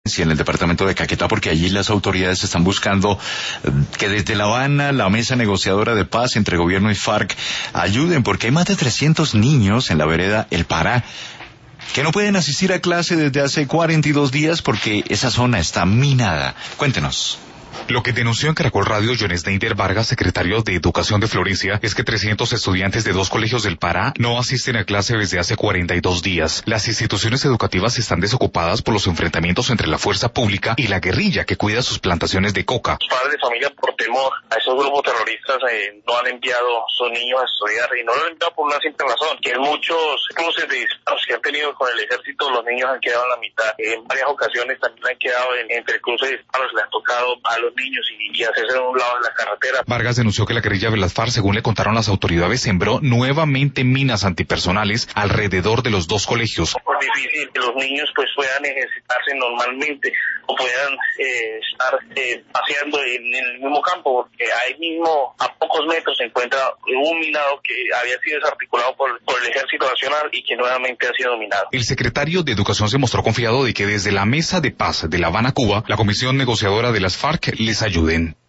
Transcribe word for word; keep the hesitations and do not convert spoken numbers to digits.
en el departamento de Caquetá, porque allí las autoridades están buscando que desde La Habana, la mesa negociadora de paz entre gobierno y FARC ayuden, porque hay más de trescientos niños en la vereda El Pará que no pueden asistir a clase desde hace cuarenta y dos días porque esa zona está minada. Cuéntenos. Lo que denunció en Caracol Radio John Snyder Vargas, secretario de Educación de Florencia, es que trescientos estudiantes de dos colegios del Pará no asisten a clase desde hace cuarenta y dos días. Las instituciones educativas están desocupadas por los enfrentamientos entre la fuerza pública y la guerrilla que cuida sus plantaciones de coca. Los padres de familia, por temor a esos grupos terroristas, eh, no han enviado a sus niños a estudiar, y no lo han enviado por una simple razón, que en muchos cruces de disparos que han tenido con el ejército, los niños han quedado en la mitad. En varias ocasiones también han quedado en, entre cruces de disparos, le han tocado a los niños y, y hacerse de un lado de la carretera. Vargas denunció que la guerrilla de las FARC, según le contaron las autoridades, sembró nuevamente minas antipersonales alrededor de los dos colegios. Es difícil que los niños pues puedan ejercitarse normalmente o puedan eh, estar eh, paseando en, en el mismo campo, porque ahí mismo a pocos metros se encuentra un minado que había sido desarticulado por, por el Ejército Nacional y que nuevamente ha sido minado. El secretario de Educación se mostró confiado de que desde la Mesa de Paz de La Habana, Cuba, la Comisión Negociadora de las FARC les ayuden.